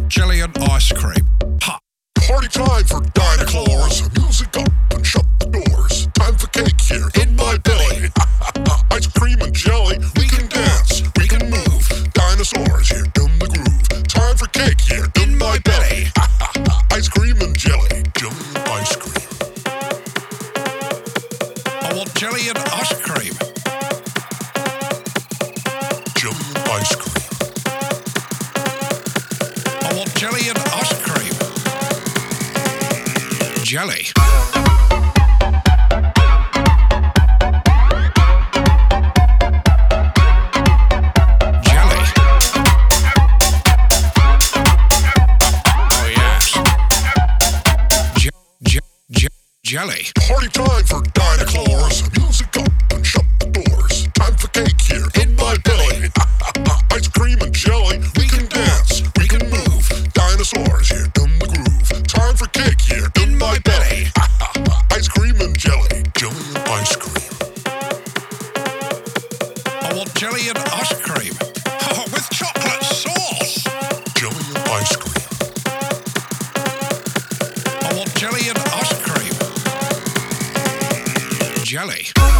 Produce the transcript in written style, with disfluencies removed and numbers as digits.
jelly and ice cream. Ha! Party time for Dinah Claus. Music up and shut the doors. Time for cake here in my belly. Ice cream and jelly. We can dance, we can move. Dinosaurs here in the groove. Time for cake here in my belly. Ice cream and jelly. Jelly and ice cream. I want jelly and ice cream. Jelly and ice cream. I want jelly and ice cream. Jelly. Jelly. Oh yes. Jelly. Party time for Dinah Claus. Music up and shut the doors. Time for cake here in my belly. Ice cream and jelly. We can dance, we can move. Dinosaurs here in the groove. Time for cake here in my belly. Ice cream and jelly. Jelly and ice cream. I want jelly and ice cream. Oh, with chocolate sauce. Jelly and ice cream. I want jelly and ice cream. Jelly.